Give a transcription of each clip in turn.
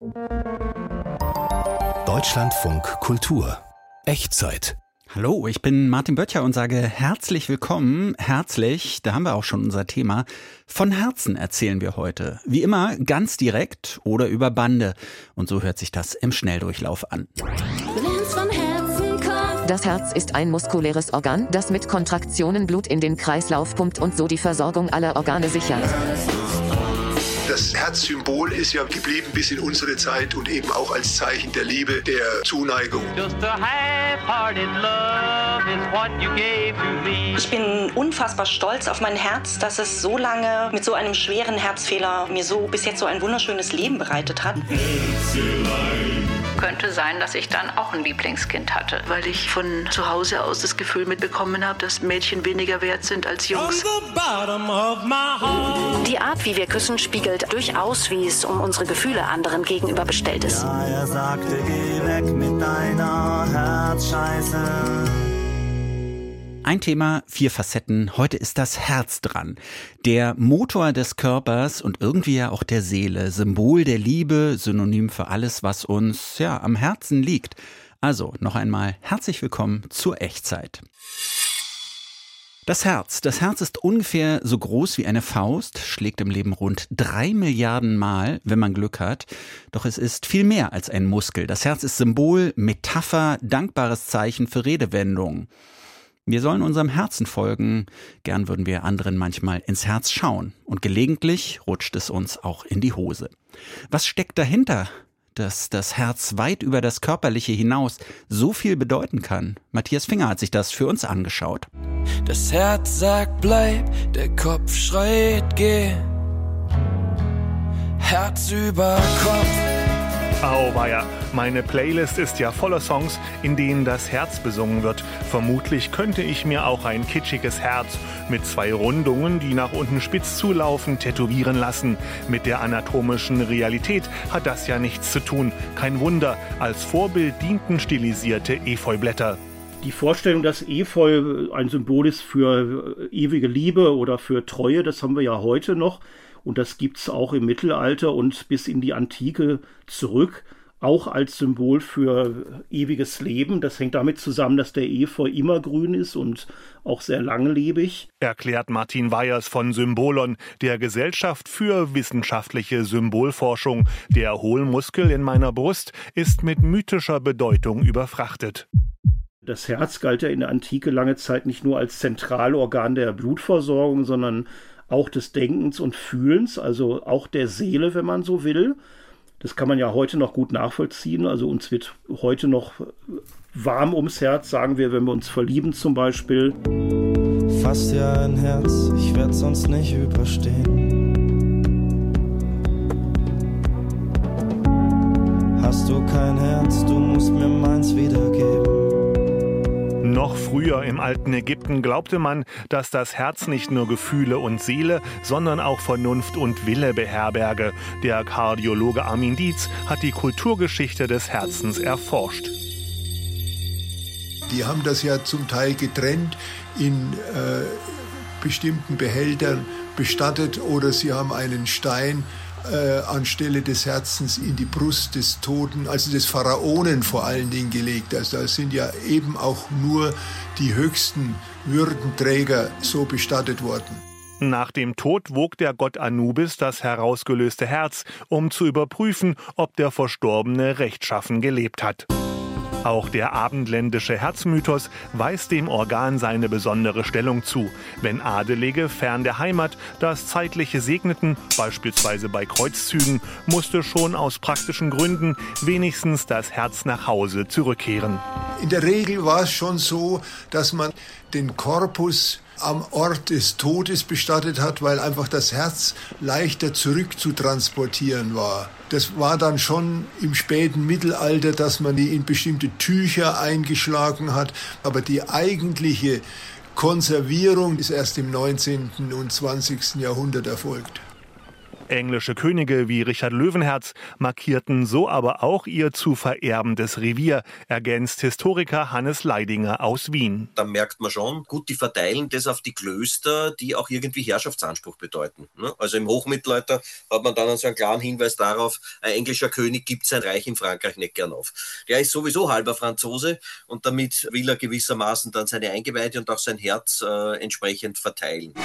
Deutschlandfunk Kultur. Echtzeit. Hallo, ich bin Martin Böttcher und sage herzlich willkommen. Herzlich, da haben wir auch schon unser Thema. Von Herzen erzählen wir heute. Wie immer ganz direkt oder über Bande. Und so hört sich das im Schnelldurchlauf an. Wenn's vom Herzen kommt. Das Herz ist ein muskuläres Organ, das mit Kontraktionen Blut in den Kreislauf pumpt und so die Versorgung aller Organe sichert. Das Herzsymbol ist ja geblieben bis in unsere Zeit und eben auch als Zeichen der Liebe, der Zuneigung. Ich bin unfassbar stolz auf mein Herz, dass es so lange mit so einem schweren Herzfehler mir so bis jetzt so ein wunderschönes Leben bereitet hat. Könnte sein, dass ich dann auch ein Lieblingskind hatte, weil ich von zu Hause aus das Gefühl mitbekommen habe, dass Mädchen weniger wert sind als Jungs. Die Art, wie wir küssen, spiegelt durchaus, wie es um unsere Gefühle anderen gegenüber bestellt ist. Ja, er sagte, geh weg mit deiner Herzscheiße. Ein Thema, 4 Facetten. Heute ist das Herz dran. Der Motor des Körpers und irgendwie ja auch der Seele. Symbol der Liebe, Synonym für alles, was uns am Herzen liegt. Also noch einmal herzlich willkommen zur Echtzeit. Das Herz ist ungefähr so groß wie eine Faust, schlägt im Leben rund 3 Milliarden Mal, wenn man Glück hat. Doch es ist viel mehr als ein Muskel. Das Herz ist Symbol, Metapher, dankbares Zeichen für Redewendungen. Wir sollen unserem Herzen folgen. Gern würden wir anderen manchmal ins Herz schauen. Und gelegentlich rutscht es uns auch in die Hose. Was steckt dahinter, dass das Herz weit über das Körperliche hinaus so viel bedeuten kann? Matthias Finger hat sich das für uns angeschaut. Das Herz sagt bleib, der Kopf schreit geh. Herz über Kopf. Auweia, meine Playlist ist ja voller Songs, in denen das Herz besungen wird. Vermutlich könnte ich mir auch ein kitschiges Herz mit 2 Rundungen, die nach unten spitz zulaufen, tätowieren lassen. Mit der anatomischen Realität hat das ja nichts zu tun. Kein Wunder, als Vorbild dienten stilisierte Efeublätter. Die Vorstellung, dass Efeu ein Symbol ist für ewige Liebe oder für Treue, das haben wir ja heute noch. Und das gibt's auch im Mittelalter und bis in die Antike zurück, auch als Symbol für ewiges Leben. Das hängt damit zusammen, dass der Efeu immergrün ist und auch sehr langlebig. Erklärt Martin Weyers von Symbolon, der Gesellschaft für wissenschaftliche Symbolforschung. Der Hohlmuskel in meiner Brust ist mit mythischer Bedeutung überfrachtet. Das Herz galt ja in der Antike lange Zeit nicht nur als Zentralorgan der Blutversorgung, sondern auch des Denkens und Fühlens, also auch der Seele, wenn man so will. Das kann man ja heute noch gut nachvollziehen. Also uns wird heute noch warm ums Herz, sagen wir, wenn wir uns verlieben zum Beispiel. Fass dir ein Herz, ich werd's sonst nicht überstehen. Hast du kein Herz, du musst mir meins wiedergeben. Noch früher im alten Ägypten glaubte man, dass das Herz nicht nur Gefühle und Seele, sondern auch Vernunft und Wille beherberge. Der Kardiologe Armin Dietz hat die Kulturgeschichte des Herzens erforscht. Die haben das ja zum Teil getrennt in bestimmten Behältern bestattet oder sie haben einen Stein anstelle des Herzens in die Brust des Toten, also des Pharaonen vor allen Dingen gelegt. Also da sind ja eben auch nur die höchsten Würdenträger so bestattet worden. Nach dem Tod wog der Gott Anubis das herausgelöste Herz, um zu überprüfen, ob der Verstorbene rechtschaffen gelebt hat. Auch der abendländische Herzmythos weist dem Organ seine besondere Stellung zu. Wenn Adelige fern der Heimat das Zeitliche segneten, beispielsweise bei Kreuzzügen, musste schon aus praktischen Gründen wenigstens das Herz nach Hause zurückkehren. In der Regel war es schon so, dass man den Korpus am Ort des Todes bestattet hat, weil einfach das Herz leichter zurückzutransportieren war. Das war dann schon im späten Mittelalter, dass man die in bestimmte Tücher eingeschlagen hat. Aber die eigentliche Konservierung ist erst im 19. und 20. Jahrhundert erfolgt. Englische Könige wie Richard Löwenherz markierten so aber auch ihr zu vererbendes Revier, ergänzt Historiker Hannes Leidinger aus Wien. Da merkt man schon, gut, die verteilen das auf die Klöster, die auch irgendwie Herrschaftsanspruch bedeuten. Also im Hochmittelalter hat man dann also einen klaren Hinweis darauf, ein englischer König gibt sein Reich in Frankreich nicht gern auf. Der ist sowieso halber Franzose und damit will er gewissermaßen dann seine Eingeweide und auch sein Herz entsprechend verteilen.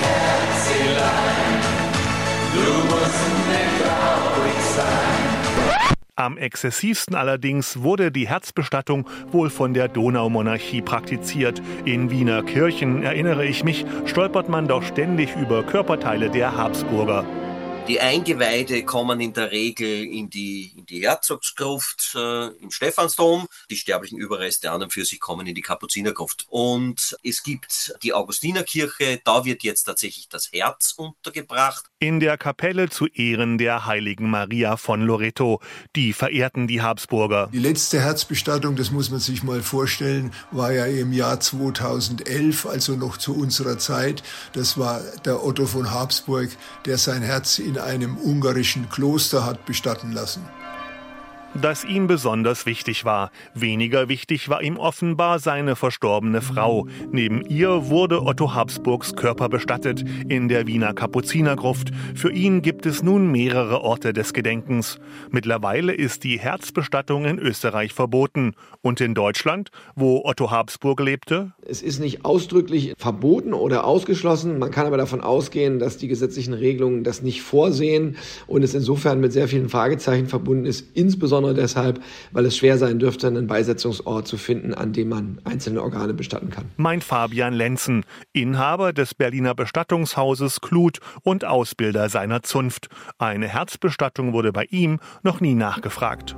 Am exzessivsten allerdings wurde die Herzbestattung wohl von der Donaumonarchie praktiziert. In Wiener Kirchen, erinnere ich mich, stolpert man doch ständig über Körperteile der Habsburger. Die Eingeweide kommen in der Regel in die Herzogsgruft im Stephansdom. Die sterblichen Überreste an und für sich kommen in die Kapuzinergruft. Und es gibt die Augustinerkirche, da wird jetzt tatsächlich das Herz untergebracht. In der Kapelle zu Ehren der heiligen Maria von Loreto. Die verehrten die Habsburger. Die letzte Herzbestattung, das muss man sich mal vorstellen, war ja im Jahr 2011, also noch zu unserer Zeit. Das war der Otto von Habsburg, der sein Herz in einem ungarischen Kloster hat bestatten lassen. Das ihm besonders wichtig war. Weniger wichtig war ihm offenbar seine verstorbene Frau. Neben ihr wurde Otto Habsburgs Körper bestattet, in der Wiener Kapuzinergruft. Für ihn gibt es nun mehrere Orte des Gedenkens. Mittlerweile ist die Herzbestattung in Österreich verboten. Und in Deutschland, wo Otto Habsburg lebte? Es ist nicht ausdrücklich verboten oder ausgeschlossen. Man kann aber davon ausgehen, dass die gesetzlichen Regelungen das nicht vorsehen und es insofern mit sehr vielen Fragezeichen verbunden ist, insbesondere deshalb, weil es schwer sein dürfte, einen Beisetzungsort zu finden, an dem man einzelne Organe bestatten kann. Meint Fabian Lenzen, Inhaber des Berliner Bestattungshauses Kluth und Ausbilder seiner Zunft. Eine Herzbestattung wurde bei ihm noch nie nachgefragt.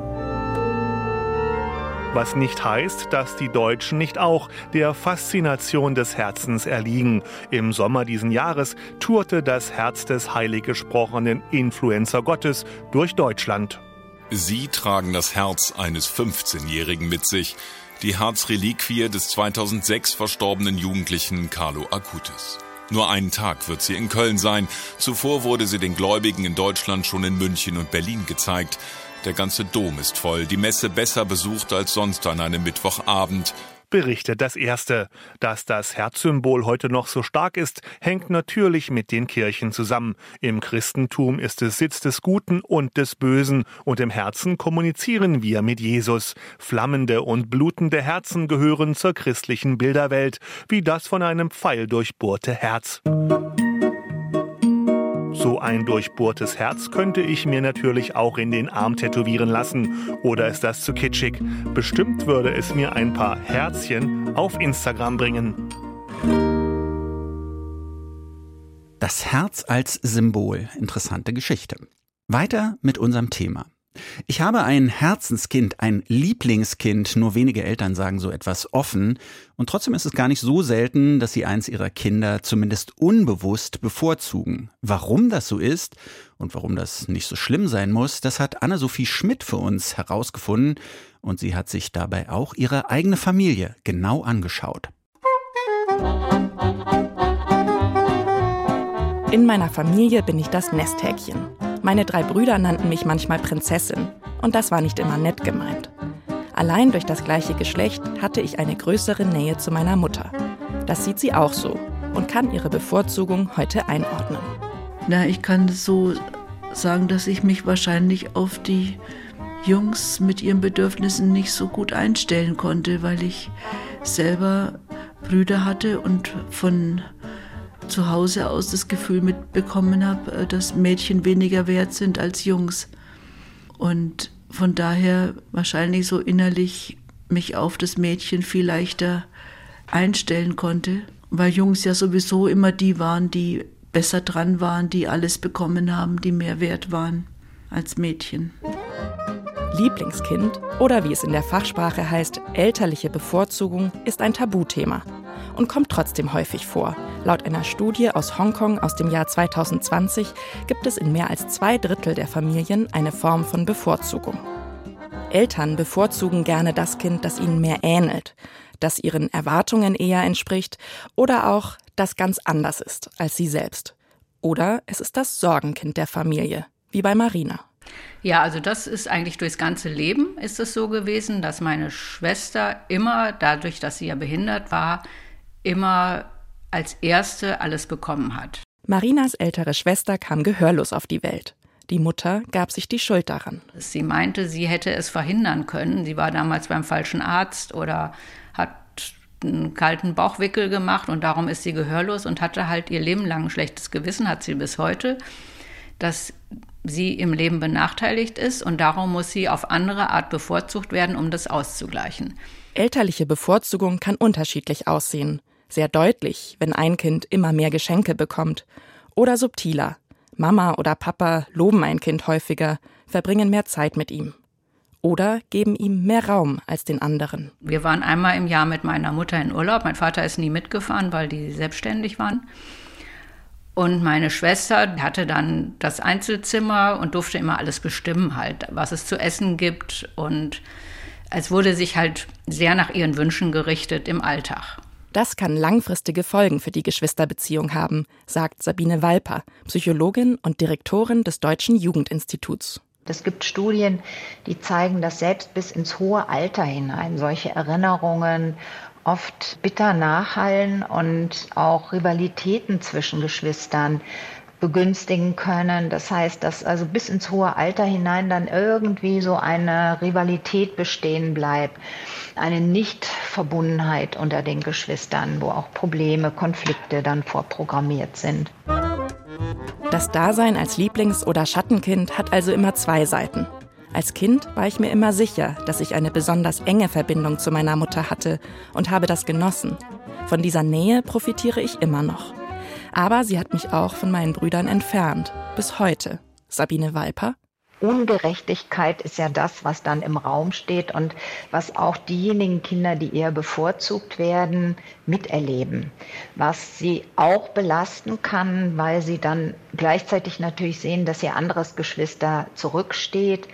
Was nicht heißt, dass die Deutschen nicht auch der Faszination des Herzens erliegen. Im Sommer diesen Jahres tourte das Herz des heilig gesprochenen Influencer Gottes durch Deutschland. Sie tragen das Herz eines 15-Jährigen mit sich. Die Herzreliquie des 2006 verstorbenen Jugendlichen Carlo Acutis. Nur einen Tag wird sie in Köln sein. Zuvor wurde sie den Gläubigen in Deutschland schon in München und Berlin gezeigt. Der ganze Dom ist voll, die Messe besser besucht als sonst an einem Mittwochabend. Berichtet das Erste. Dass das Herzsymbol heute noch so stark ist, hängt natürlich mit den Kirchen zusammen. Im Christentum ist es Sitz des Guten und des Bösen und im Herzen kommunizieren wir mit Jesus. Flammende und blutende Herzen gehören zur christlichen Bilderwelt, wie das von einem Pfeil durchbohrte Herz. So ein durchbohrtes Herz könnte ich mir natürlich auch in den Arm tätowieren lassen. Oder ist das zu kitschig? Bestimmt würde es mir ein paar Herzchen auf Instagram bringen. Das Herz als Symbol. Interessante Geschichte. Weiter mit unserem Thema. Ich habe ein Herzenskind, ein Lieblingskind. Nur wenige Eltern sagen so etwas offen. Und trotzdem ist es gar nicht so selten, dass sie eins ihrer Kinder zumindest unbewusst bevorzugen. Warum das so ist und warum das nicht so schlimm sein muss, das hat Anna-Sophie Schmidt für uns herausgefunden. Und sie hat sich dabei auch ihre eigene Familie genau angeschaut. In meiner Familie bin ich das Nesthäkchen. Meine 3 Brüder nannten mich manchmal Prinzessin. Und das war nicht immer nett gemeint. Allein durch das gleiche Geschlecht hatte ich eine größere Nähe zu meiner Mutter. Das sieht sie auch so und kann ihre Bevorzugung heute einordnen. Na, ich kann so sagen, dass ich mich wahrscheinlich auf die Jungs mit ihren Bedürfnissen nicht so gut einstellen konnte, weil ich selber Brüder hatte und von zu Hause aus das Gefühl mitbekommen habe, dass Mädchen weniger wert sind als Jungs. Und von daher wahrscheinlich so innerlich mich auf das Mädchen viel leichter einstellen konnte, weil Jungs ja sowieso immer die waren, die besser dran waren, die alles bekommen haben, die mehr wert waren als Mädchen. Lieblingskind oder wie es in der Fachsprache heißt, elterliche Bevorzugung ist ein Tabuthema und kommt trotzdem häufig vor. Laut einer Studie aus Hongkong aus dem Jahr 2020 gibt es in mehr als 2/3 der Familien eine Form von Bevorzugung. Eltern bevorzugen gerne das Kind, das ihnen mehr ähnelt, das ihren Erwartungen eher entspricht oder auch das ganz anders ist als sie selbst. Oder es ist das Sorgenkind der Familie, wie bei Marina. Ja, also das ist eigentlich durchs ganze Leben ist es so gewesen, dass meine Schwester immer, dadurch, dass sie ja behindert war, immer als Erste alles bekommen hat. Marinas ältere Schwester kam gehörlos auf die Welt. Die Mutter gab sich die Schuld daran. Sie meinte, sie hätte es verhindern können. Sie war damals beim falschen Arzt oder hat einen kalten Bauchwickel gemacht und darum ist sie gehörlos und hatte halt ihr Leben lang ein schlechtes Gewissen, hat sie bis heute, dass sie im Leben benachteiligt ist und darum muss sie auf andere Art bevorzugt werden, um das auszugleichen. Elterliche Bevorzugung kann unterschiedlich aussehen. Sehr deutlich, wenn ein Kind immer mehr Geschenke bekommt. Oder subtiler. Mama oder Papa loben ein Kind häufiger, verbringen mehr Zeit mit ihm. Oder geben ihm mehr Raum als den anderen. Wir waren einmal im Jahr mit meiner Mutter in Urlaub. Mein Vater ist nie mitgefahren, weil die selbstständig waren. Und meine Schwester hatte dann das Einzelzimmer und durfte immer alles bestimmen, halt, was es zu essen gibt. Und es wurde sich halt sehr nach ihren Wünschen gerichtet im Alltag. Das kann langfristige Folgen für die Geschwisterbeziehung haben, sagt Sabine Walper, Psychologin und Direktorin des Deutschen Jugendinstituts. Es gibt Studien, die zeigen, dass selbst bis ins hohe Alter hinein solche Erinnerungen oft bitter nachhallen und auch Rivalitäten zwischen Geschwistern begünstigen können. Das heißt, dass also bis ins hohe Alter hinein dann irgendwie so eine Rivalität bestehen bleibt, eine Nichtverbundenheit unter den Geschwistern, wo auch Probleme, Konflikte dann vorprogrammiert sind. Das Dasein als Lieblings- oder Schattenkind hat also immer zwei Seiten. Als Kind war ich mir immer sicher, dass ich eine besonders enge Verbindung zu meiner Mutter hatte und habe das genossen. Von dieser Nähe profitiere ich immer noch. Aber sie hat mich auch von meinen Brüdern entfernt. Bis heute. Sabine Walper. Ungerechtigkeit ist ja das, was dann im Raum steht und was auch diejenigen Kinder, die eher bevorzugt werden, miterleben. Was sie auch belasten kann, weil sie dann gleichzeitig natürlich sehen, dass ihr anderes Geschwister zurücksteht.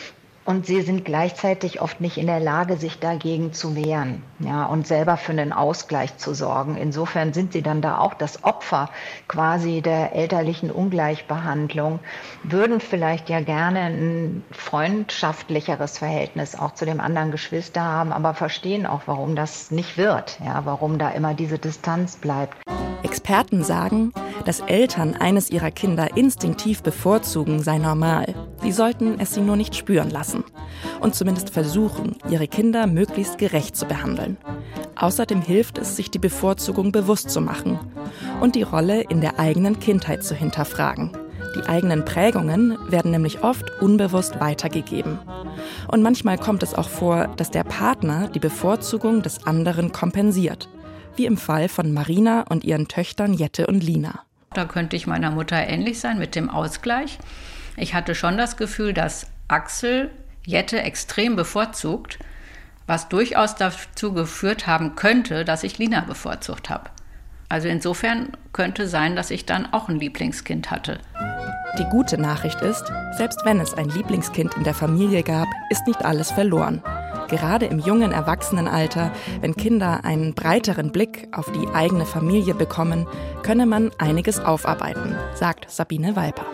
Und sie sind gleichzeitig oft nicht in der Lage, sich dagegen zu wehren, ja, und selber für einen Ausgleich zu sorgen. Insofern sind sie dann da auch das Opfer quasi der elterlichen Ungleichbehandlung, würden vielleicht ja gerne ein freundschaftlicheres Verhältnis auch zu dem anderen Geschwister haben, aber verstehen auch, warum das nicht wird, ja, warum da immer diese Distanz bleibt. Experten sagen, dass Eltern eines ihrer Kinder instinktiv bevorzugen, sei normal. Sie sollten es sie nur nicht spüren lassen. Und zumindest versuchen, ihre Kinder möglichst gerecht zu behandeln. Außerdem hilft es, sich die Bevorzugung bewusst zu machen und die Rolle in der eigenen Kindheit zu hinterfragen. Die eigenen Prägungen werden nämlich oft unbewusst weitergegeben. Und manchmal kommt es auch vor, dass der Partner die Bevorzugung des anderen kompensiert. Wie im Fall von Marina und ihren Töchtern Jette und Lina. Da könnte ich meiner Mutter ähnlich sein mit dem Ausgleich. Ich hatte schon das Gefühl, dass Axel Jette extrem bevorzugt, was durchaus dazu geführt haben könnte, dass ich Lina bevorzugt habe. Also insofern könnte sein, dass ich dann auch ein Lieblingskind hatte. Die gute Nachricht ist, selbst wenn es ein Lieblingskind in der Familie gab, ist nicht alles verloren. Gerade im jungen Erwachsenenalter, wenn Kinder einen breiteren Blick auf die eigene Familie bekommen, könne man einiges aufarbeiten, sagt Sabine Walper.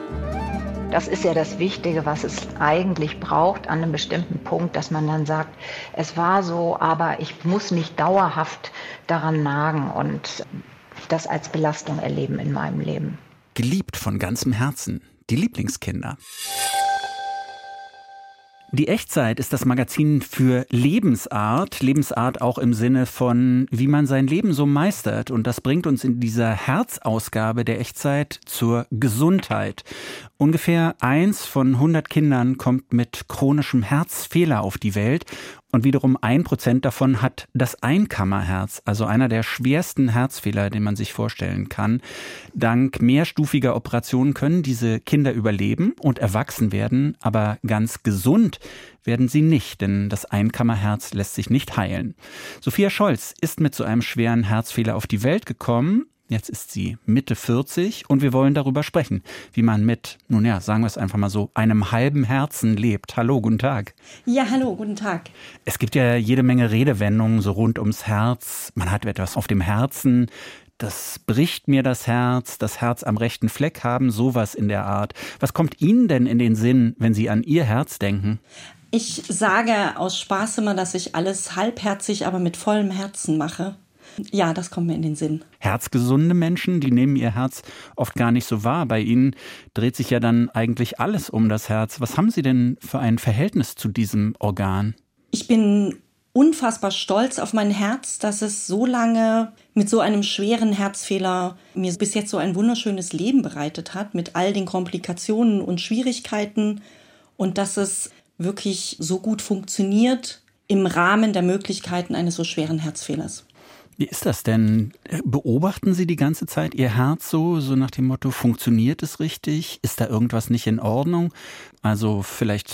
Das ist ja das Wichtige, was es eigentlich braucht an einem bestimmten Punkt, dass man dann sagt, es war so, aber ich muss nicht dauerhaft daran nagen und das als Belastung erleben in meinem Leben. Geliebt von ganzem Herzen, die Lieblingskinder. Die Echtzeit ist das Magazin für Lebensart. Lebensart auch im Sinne von, wie man sein Leben so meistert. Und das bringt uns in dieser Herzausgabe der Echtzeit zur Gesundheit. Ungefähr 1 von 100 Kindern kommt mit chronischem Herzfehler auf die Welt. Und wiederum 1% davon hat das Einkammerherz, also einer der schwersten Herzfehler, den man sich vorstellen kann. Dank mehrstufiger Operationen können diese Kinder überleben und erwachsen werden, aber ganz gesund werden sie nicht, denn das Einkammerherz lässt sich nicht heilen. Sophia Scholz ist mit so einem schweren Herzfehler auf die Welt gekommen. Jetzt ist sie Mitte 40 und wir wollen darüber sprechen, wie man mit, nun ja, sagen wir es einfach mal so, einem halben Herzen lebt. Hallo, guten Tag. Ja, hallo, guten Tag. Es gibt ja jede Menge Redewendungen so rund ums Herz. Man hat etwas auf dem Herzen. das bricht mir das Herz am rechten Fleck haben, sowas in der Art. Was kommt Ihnen denn in den Sinn, wenn Sie an Ihr Herz denken? Ich sage aus Spaß immer, dass ich alles halbherzig, aber mit vollem Herzen mache. Ja, das kommt mir in den Sinn. Herzgesunde Menschen, die nehmen ihr Herz oft gar nicht so wahr. Bei ihnen dreht sich ja dann eigentlich alles um das Herz. Was haben Sie denn für ein Verhältnis zu diesem Organ? Ich bin unfassbar stolz auf mein Herz, dass es so lange mit so einem schweren Herzfehler mir bis jetzt so ein wunderschönes Leben bereitet hat, mit all den Komplikationen und Schwierigkeiten, und dass es wirklich so gut funktioniert im Rahmen der Möglichkeiten eines so schweren Herzfehlers. Wie ist das denn? Beobachten Sie die ganze Zeit Ihr Herz so nach dem Motto, funktioniert es richtig? Ist da irgendwas nicht in Ordnung? Also vielleicht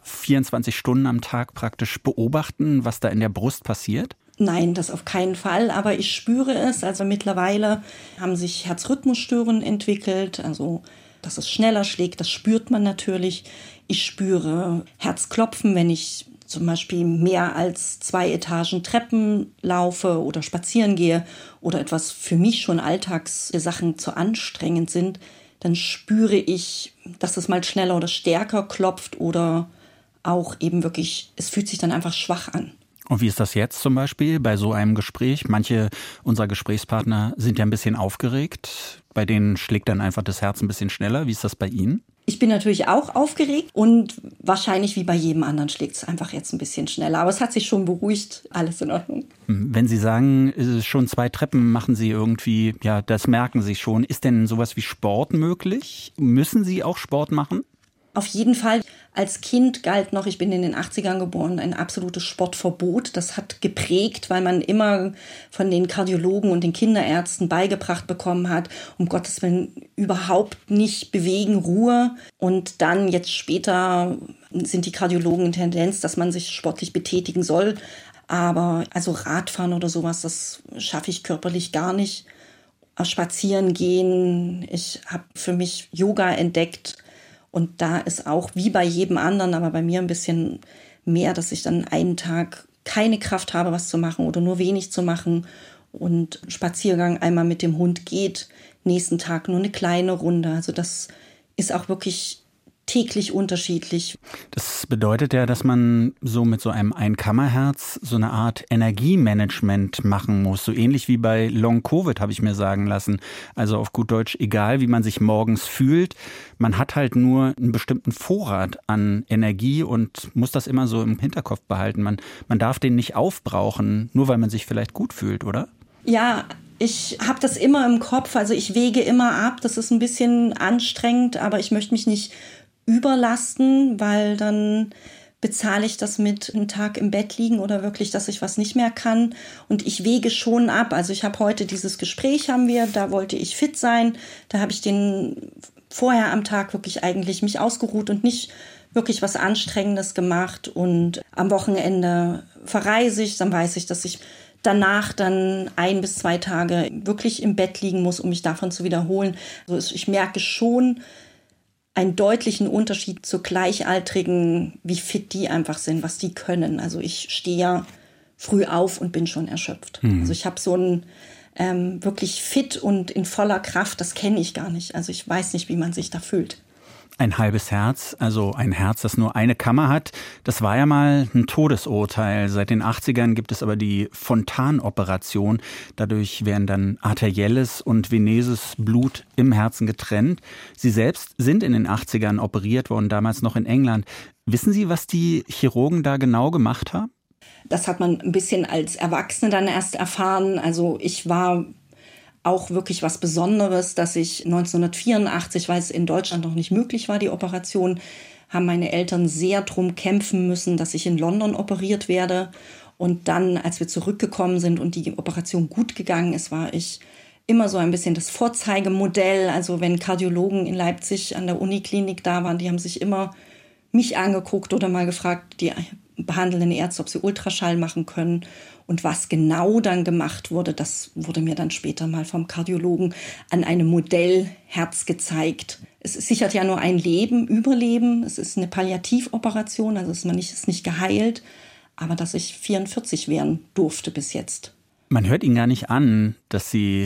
24 Stunden am Tag praktisch beobachten, was da in der Brust passiert? Nein, das auf keinen Fall, aber ich spüre es. Also mittlerweile haben sich Herzrhythmusstörungen entwickelt, also dass es schneller schlägt, das spürt man natürlich. Ich spüre Herzklopfen, wenn ich zum Beispiel mehr als 2 Etagen Treppen laufe oder spazieren gehe oder etwas für mich schon Alltagssachen zu anstrengend sind, dann spüre ich, dass es mal schneller oder stärker klopft oder auch eben wirklich, es fühlt sich dann einfach schwach an. Und wie ist das jetzt zum Beispiel bei so einem Gespräch? Manche unserer Gesprächspartner sind ja ein bisschen aufgeregt. Bei denen schlägt dann einfach das Herz ein bisschen schneller. Wie ist das bei Ihnen? Ich bin natürlich auch aufgeregt und wahrscheinlich wie bei jedem anderen schlägt es einfach jetzt ein bisschen schneller. Aber es hat sich schon beruhigt, alles in Ordnung. Wenn Sie sagen, schon 2 Treppen machen Sie irgendwie, ja, das merken Sie schon. Ist denn sowas wie Sport möglich? Müssen Sie auch Sport machen? Auf jeden Fall. Als Kind galt noch, ich bin in den 80ern geboren, ein absolutes Sportverbot. Das hat geprägt, weil man immer von den Kardiologen und den Kinderärzten beigebracht bekommen hat, um Gottes Willen überhaupt nicht bewegen, Ruhe. Und dann jetzt später sind die Kardiologen in Tendenz, dass man sich sportlich betätigen soll. Aber also Radfahren oder sowas, das schaffe ich körperlich gar nicht. Spazieren gehen, ich habe für mich Yoga entdeckt. Und da ist auch wie bei jedem anderen, aber bei mir ein bisschen mehr, dass ich dann einen Tag keine Kraft habe, was zu machen oder nur wenig zu machen. Und Spaziergang einmal mit dem Hund geht, nächsten Tag nur eine kleine Runde. Also das ist auch wirklich täglich unterschiedlich. Das bedeutet ja, dass man so mit so einem Einkammerherz so eine Art Energiemanagement machen muss. So ähnlich wie bei Long-Covid, habe ich mir sagen lassen. Also auf gut Deutsch, egal wie man sich morgens fühlt, man hat halt nur einen bestimmten Vorrat an Energie und muss das immer so im Hinterkopf behalten. Man darf den nicht aufbrauchen, nur weil man sich vielleicht gut fühlt, oder? Ja, ich habe das immer im Kopf. Also ich wege immer ab. Das ist ein bisschen anstrengend, aber ich möchte mich nicht überlasten, weil dann bezahle ich das mit einem Tag im Bett liegen oder wirklich, dass ich was nicht mehr kann. Und ich wege schon ab. Also ich habe heute dieses Gespräch da wollte ich fit sein. Da habe ich vorher am Tag wirklich eigentlich mich ausgeruht und nicht wirklich was Anstrengendes gemacht. Und am Wochenende verreise ich, dann weiß ich, dass ich danach dann 1 bis 2 Tage wirklich im Bett liegen muss, um mich davon zu wiederholen. Also ich merke schon einen deutlichen Unterschied zu Gleichaltrigen, wie fit die einfach sind, was die können. Also ich stehe ja früh auf und bin schon erschöpft. Also ich habe so ein wirklich fit und in voller Kraft, das kenne ich gar nicht. Also ich weiß nicht, wie man sich da fühlt. Ein halbes Herz, also ein Herz, das nur eine Kammer hat, das war ja mal ein Todesurteil. Seit den 80ern gibt es aber die Fontan-Operation. Dadurch werden dann arterielles und venöses Blut im Herzen getrennt. Sie selbst sind in den 80ern operiert worden, damals noch in England. Wissen Sie, was die Chirurgen da genau gemacht haben? Das hat man ein bisschen als Erwachsene dann erst erfahren. Also ich war auch wirklich was Besonderes, dass ich 1984, weil es in Deutschland noch nicht möglich war, die Operation, haben meine Eltern sehr drum kämpfen müssen, dass ich in London operiert werde. Und dann, als wir zurückgekommen sind und die Operation gut gegangen ist, war ich immer so ein bisschen das Vorzeigemodell. Also wenn Kardiologen in Leipzig an der Uniklinik da waren, die haben sich immer mich angeguckt oder mal gefragt, die behandelnden Ärzte, ob sie Ultraschall machen können. Und was genau dann gemacht wurde, das wurde mir dann später mal vom Kardiologen an einem Modellherz gezeigt. Es sichert ja nur ein Leben, Überleben. Es ist eine Palliativoperation, also ist nicht geheilt. Aber dass ich 44 werden durfte bis jetzt. Man hört Ihnen gar nicht an, dass Sie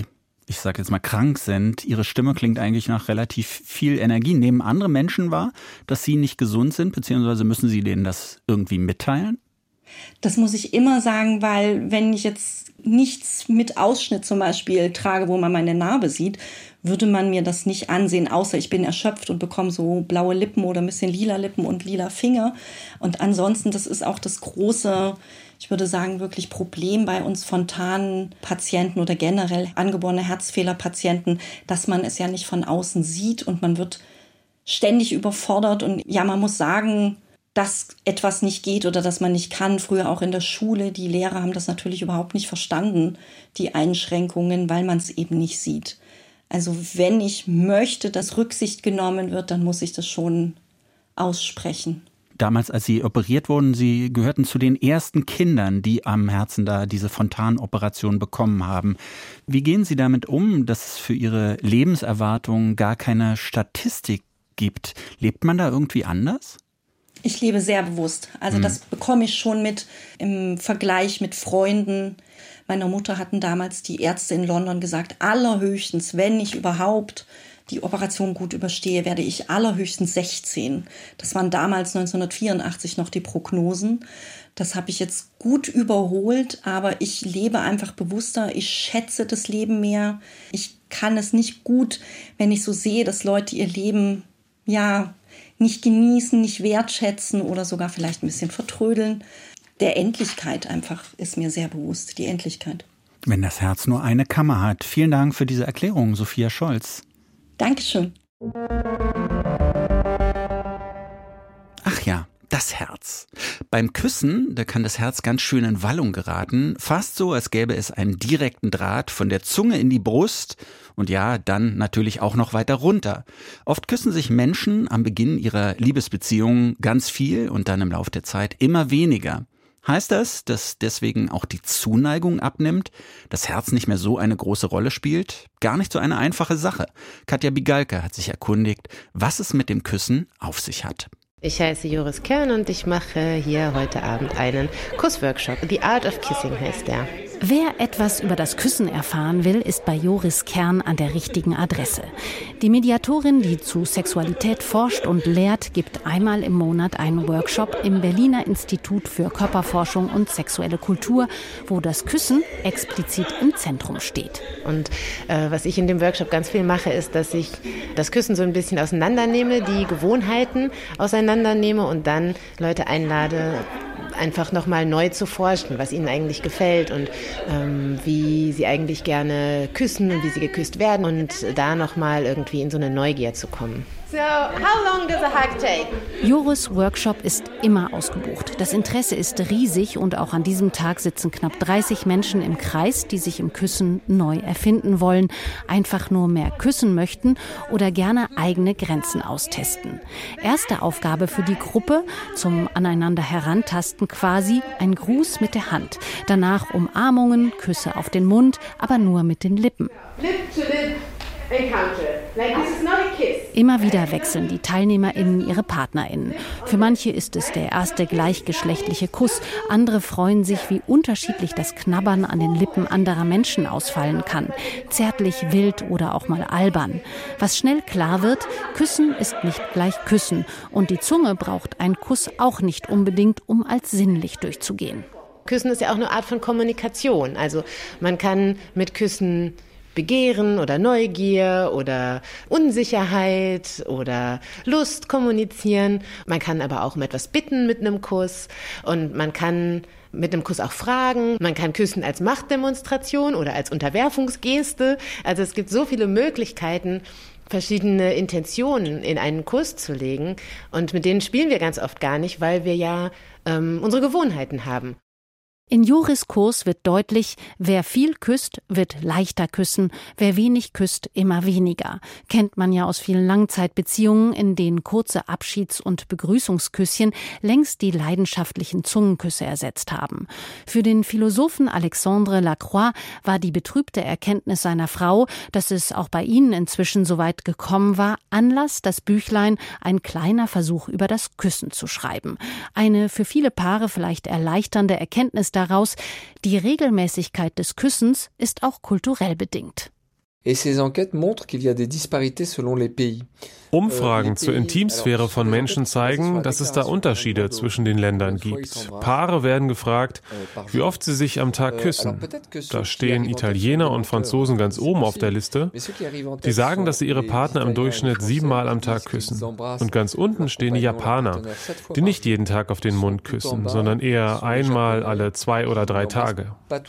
ich sage jetzt mal, krank sind. Ihre Stimme klingt eigentlich nach relativ viel Energie. Nehmen andere Menschen wahr, dass Sie nicht gesund sind, beziehungsweise müssen Sie denen das irgendwie mitteilen? Das muss ich immer sagen, weil wenn ich jetzt nichts mit Ausschnitt zum Beispiel trage, wo man meine Narbe sieht, würde man mir das nicht ansehen, außer ich bin erschöpft und bekomme so blaue Lippen oder ein bisschen lila Lippen und lila Finger. Und ansonsten, das ist auch das große, ich würde sagen, wirklich Problem bei uns Fontanenpatienten oder generell angeborene Herzfehlerpatienten, dass man es ja nicht von außen sieht und man wird ständig überfordert. Und ja, man muss sagen, dass etwas nicht geht oder dass man nicht kann. Früher auch in der Schule, die Lehrer haben das natürlich überhaupt nicht verstanden, die Einschränkungen, weil man es eben nicht sieht. Also wenn ich möchte, dass Rücksicht genommen wird, dann muss ich das schon aussprechen. Damals, als Sie operiert wurden, Sie gehörten zu den ersten Kindern, die am Herzen da diese Fontanoperation bekommen haben. Wie gehen Sie damit um, dass es für Ihre Lebenserwartung gar keine Statistik gibt? Lebt man da irgendwie anders? Ich lebe sehr bewusst. Also das bekomme ich schon mit im Vergleich mit Freunden. Meiner Mutter hatten damals die Ärzte in London gesagt, allerhöchstens, wenn ich überhaupt die Operation gut überstehe, werde ich allerhöchstens 16. Das waren damals 1984 noch die Prognosen. Das habe ich jetzt gut überholt, aber ich lebe einfach bewusster. Ich schätze das Leben mehr. Ich kann es nicht gut, wenn ich so sehe, dass Leute ihr Leben nicht genießen, nicht wertschätzen oder sogar vielleicht ein bisschen vertrödeln. Der Endlichkeit einfach ist mir sehr bewusst, die Endlichkeit. Wenn das Herz nur eine Kammer hat. Vielen Dank für diese Erklärung, Sophia Scholz. Dankeschön. Ach ja, das Herz. Beim Küssen, da kann das Herz ganz schön in Wallung geraten. Fast so, als gäbe es einen direkten Draht von der Zunge in die Brust und ja, dann natürlich auch noch weiter runter. Oft küssen sich Menschen am Beginn ihrer Liebesbeziehung ganz viel und dann im Laufe der Zeit immer weniger. Heißt das, dass deswegen auch die Zuneigung abnimmt, das Herz nicht mehr so eine große Rolle spielt? Gar nicht so eine einfache Sache. Katja Bigalke hat sich erkundigt, was es mit dem Küssen auf sich hat. Ich heiße Joris Kern und ich mache hier heute Abend einen Kussworkshop. The Art of Kissing heißt der. Wer etwas über das Küssen erfahren will, ist bei Joris Kern an der richtigen Adresse. Die Mediatorin, die zu Sexualität forscht und lehrt, gibt einmal im Monat einen Workshop im Berliner Institut für Körperforschung und sexuelle Kultur, wo das Küssen explizit im Zentrum steht. Und was ich in dem Workshop ganz viel mache, ist, dass ich das Küssen so ein bisschen auseinandernehme, die Gewohnheiten auseinandernehme und dann Leute einlade, einfach nochmal neu zu forschen, was ihnen eigentlich gefällt und wie sie eigentlich gerne küssen und wie sie geküsst werden und da nochmal irgendwie in so eine Neugier zu kommen. So, how long does a hug take? Joris' Workshop ist immer ausgebucht. Das Interesse ist riesig und auch an diesem Tag sitzen knapp 30 Menschen im Kreis, die sich im Küssen neu erfinden wollen, einfach nur mehr küssen möchten oder gerne eigene Grenzen austesten. Erste Aufgabe für die Gruppe, zum Aneinander herantasten quasi, ein Gruß mit der Hand. Danach Umarmungen, Küsse auf den Mund, aber nur mit den Lippen. Lip to lip. Immer wieder wechseln die TeilnehmerInnen ihre PartnerInnen. Für manche ist es der erste gleichgeschlechtliche Kuss. Andere freuen sich, wie unterschiedlich das Knabbern an den Lippen anderer Menschen ausfallen kann. Zärtlich, wild oder auch mal albern. Was schnell klar wird, Küssen ist nicht gleich Küssen. Und die Zunge braucht einen Kuss auch nicht unbedingt, um als sinnlich durchzugehen. Küssen ist ja auch eine Art von Kommunikation. Also man kann mit Küssen Begehren oder Neugier oder Unsicherheit oder Lust kommunizieren. Man kann aber auch um etwas bitten mit einem Kuss und man kann mit einem Kuss auch fragen. Man kann küssen als Machtdemonstration oder als Unterwerfungsgeste. Also es gibt so viele Möglichkeiten, verschiedene Intentionen in einen Kuss zu legen und mit denen spielen wir ganz oft gar nicht, weil wir ja unsere Gewohnheiten haben. In Joris' Kurs wird deutlich, wer viel küsst, wird leichter küssen, wer wenig küsst, immer weniger. Kennt man ja aus vielen Langzeitbeziehungen, in denen kurze Abschieds- und Begrüßungsküsschen längst die leidenschaftlichen Zungenküsse ersetzt haben. Für den Philosophen Alexandre Lacroix war die betrübte Erkenntnis seiner Frau, dass es auch bei ihnen inzwischen so weit gekommen war, Anlass, das Büchlein Ein kleiner Versuch über das Küssen zu schreiben. Eine für viele Paare vielleicht erleichternde Erkenntnis daraus, die Regelmäßigkeit des Küssens ist auch kulturell bedingt. Umfragen zur Intimsphäre von Menschen zeigen, dass es da Unterschiede zwischen den Ländern gibt. Paare werden gefragt, wie oft sie sich am Tag küssen. Da stehen Italiener und Franzosen ganz oben auf der Liste. Die sagen, dass sie ihre Partner im Durchschnitt 7 Mal am Tag küssen. Und ganz unten stehen die Japaner, die nicht jeden Tag auf den Mund küssen, sondern eher einmal alle 2 oder 3 Tage.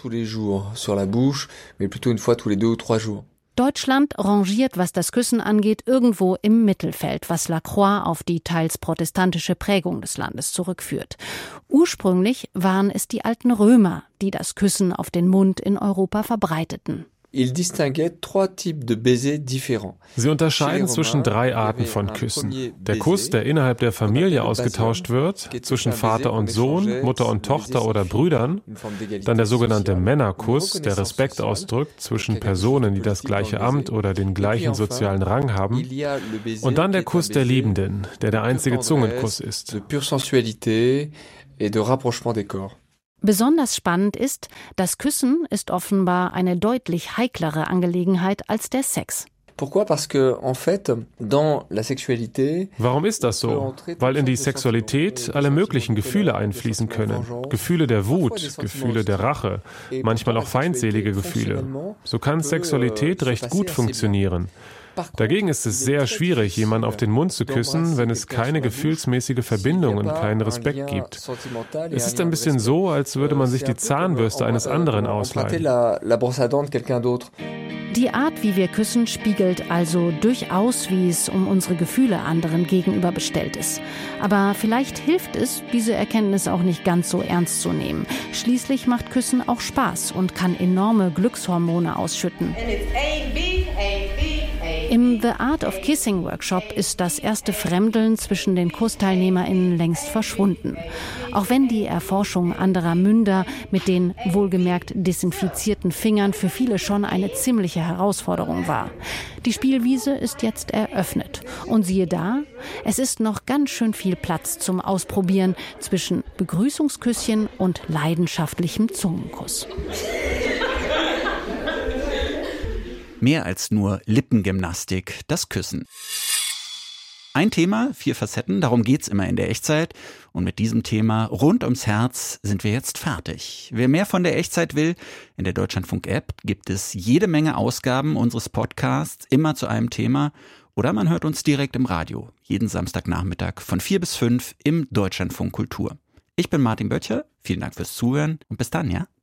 Deutschland rangiert, was das Küssen angeht, irgendwo im Mittelfeld, was Lacroix auf die teils protestantische Prägung des Landes zurückführt. Ursprünglich waren es die alten Römer, die das Küssen auf den Mund in Europa verbreiteten. Sie unterscheiden zwischen 3 Arten von Küssen. Der Kuss, der innerhalb der Familie ausgetauscht wird, zwischen Vater und Sohn, Mutter und Tochter oder Brüdern. Dann der sogenannte Männerkuss, der Respekt ausdrückt zwischen Personen, die das gleiche Amt oder den gleichen sozialen Rang haben. Und dann der Kuss der Liebenden, der einzige Zungenkuss ist. Besonders spannend ist, das Küssen ist offenbar eine deutlich heiklere Angelegenheit als der Sex. Warum ist das so? Weil in die Sexualität alle möglichen Gefühle einfließen können. Gefühle der Wut, Gefühle der Rache, manchmal auch feindselige Gefühle. So kann Sexualität recht gut funktionieren. Dagegen ist es sehr schwierig, jemanden auf den Mund zu küssen, wenn es keine gefühlsmäßige Verbindung und keinen Respekt gibt. Es ist ein bisschen so, als würde man sich die Zahnbürste eines anderen ausleihen. Die Art, wie wir küssen, spiegelt also durchaus, wie es um unsere Gefühle anderen gegenüber bestellt ist. Aber vielleicht hilft es, diese Erkenntnis auch nicht ganz so ernst zu nehmen. Schließlich macht Küssen auch Spaß und kann enorme Glückshormone ausschütten. Im The Art of Kissing Workshop ist das erste Fremdeln zwischen den KussteilnehmerInnen längst verschwunden. Auch wenn die Erforschung anderer Münder mit den wohlgemerkt desinfizierten Fingern für viele schon eine ziemliche Herausforderung war. Die Spielwiese ist jetzt eröffnet. Und siehe da, es ist noch ganz schön viel Platz zum Ausprobieren zwischen Begrüßungsküsschen und leidenschaftlichem Zungenkuss. Mehr als nur Lippengymnastik, das Küssen. Ein Thema, 4 Facetten, darum geht's immer in der Echtzeit. Und mit diesem Thema rund ums Herz sind wir jetzt fertig. Wer mehr von der Echtzeit will, in der Deutschlandfunk-App gibt es jede Menge Ausgaben unseres Podcasts, immer zu einem Thema. Oder man hört uns direkt im Radio, jeden Samstagnachmittag von 4 bis 5 im Deutschlandfunk Kultur. Ich bin Martin Böttcher, vielen Dank fürs Zuhören und bis dann, ja?